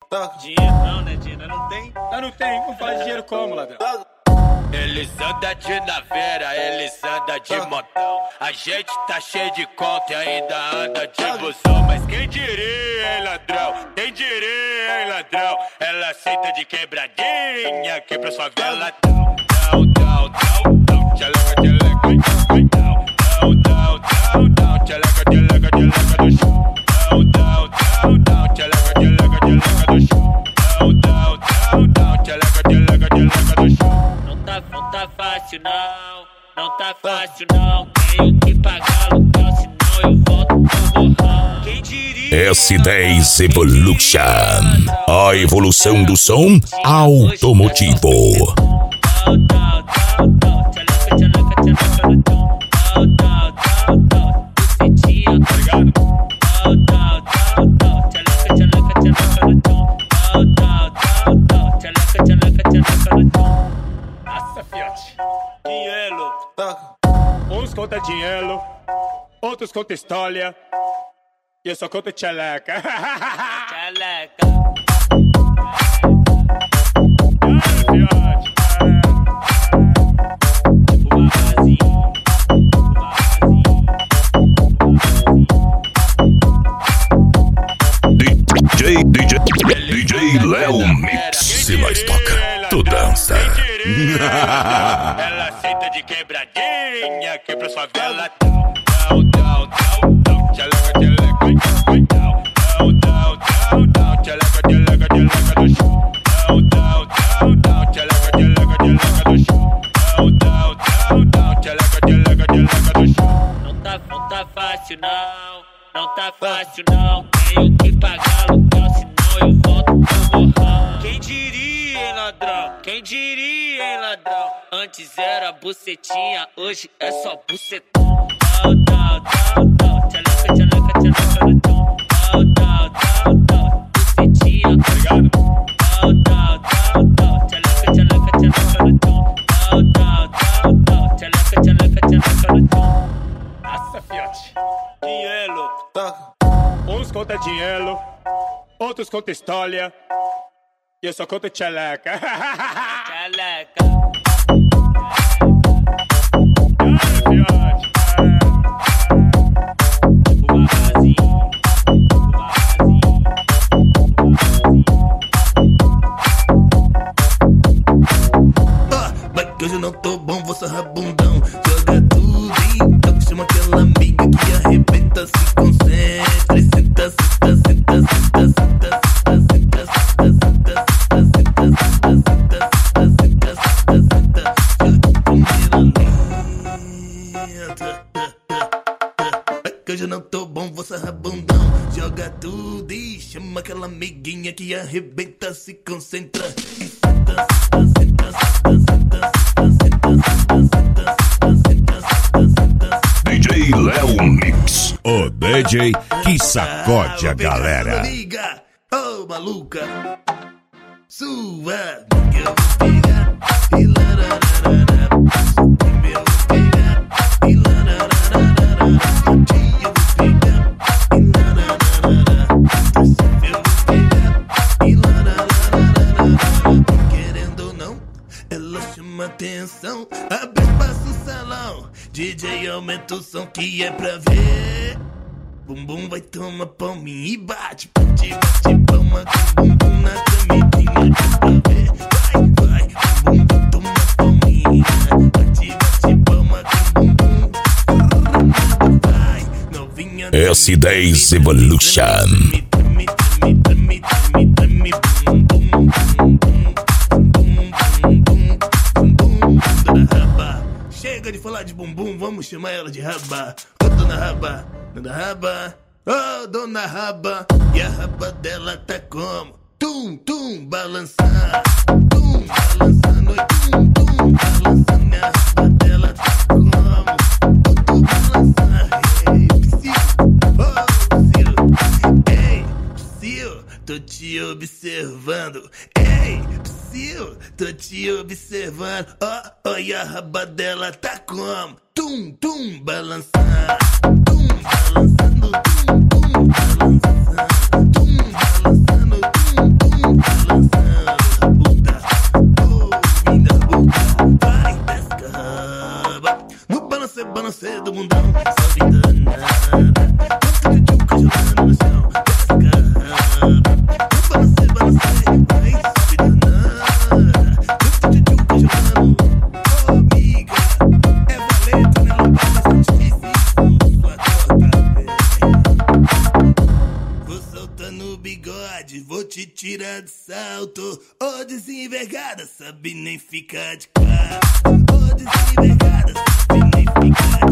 Dinheiro não, né, Dina? Não tem? Não tem. Vamos falar de dinheiro como, ladrão? Eles andam de naveira, eles andam de montão. A gente tá cheio de conta e ainda anda de busão. Mas quem diria, hein, ladrão? Quem diria, hein, ladrão? Ela aceita de quebradinha aqui pra sua vela. Tcheleca, tcheleca, tcheleca, tcheleca, tcheleca do chão. Tcheleca, tcheleca, tcheleca do chão. Tcheleca, tcheleca, tcheleca do chão. Não tá fácil não tá fácil não. Tenho que pagar aluguel, senão eu volto pro borrão. Quem diria? S10 Evolution, a evolução do som automotivo. Nossa, fiote. Dinheiro. Uns conta dinheiro, outros conta história. E eu só conto tcheleca. Tcheleca. DJ Léo Mix. Se nós toca, tu dança. Ela aceita de quebradinha aqui pra sua vela. Tcheleca, tcheleca, tcheleca, tcheleca do chão. Tcheleca, tcheleca, tcheleca do chão. Tcheleca, tcheleca, tcheleca do chão. Não tá fácil não tá fácil não. Tenho que pagar aluguel, senão eu volto pro borrão. Quem diria, hein, ladrão? Quem diria, hein, ladrão? Antes era bucetinha, hoje é só bucetão. Tcheleca, tcheleca, tcheleca do chão. Bucetinha, tá ligado? Tcheleca, tcheleca, tcheleca do chão. Tcheleca, tcheleca, tcheleca do chão. Nossa, fiote. Dinheiro. Uns conta dinheiro, outros conta história. E eu só conto tcheleca. Tcheleca. Mas que hoje eu não tô bom, vou sarrar bundão. Joga tudo então, chama aquela amiga que arrebenta, se concentra e senta, senta, senta, senta, senta, senta, senta, senta, senta, senta, que hoje eu não tô bom, vou sarrar bundão. Joga tudo e chama aquela amiguinha que arrebenta, se concentra e senta, senta, senta, DJ Léo Mix, o DJ que sacode a galera. Liga, ô maluca, sua que eu vou pegar e larararara, que eu vou pegar e larararara, que eu vou pegar e larararara, eu vou pegar e larararara, querendo ou não, ela chama atenção, abre espaço no salão, DJ aumenta o som que é pra ver. Bumbum vai tomar palminha e bate, bate, bate palma com bumbum na camidinha pra ver. Vai, vai, bumbum toma palminha, bate, bate palma com bumbum. Vai, novinha. S10 Evolution. Chega de falar de bumbum, vamos chamar ela de raba. Ô dona raba, dona raba, ô dona raba. E a raba dela tá como? Tum, tum, balançando. Tum, balançando, tum, tum, balançando. E a raba dela tá como? Tum, balançando. Ei, psiu, ô psiu. Ei, psiu, tô te observando. Ei, psiu, tô te observando. Ó, olha a raba dela tá como? Tum, tum, balançando. Tum, balançando, tum, tum, balançando. Tum, balançando, tum, tum, tirar de salto. Ô desenvergada, sabe nem ficar de cara. Ô desenvergada, sabe nem ficar de cara.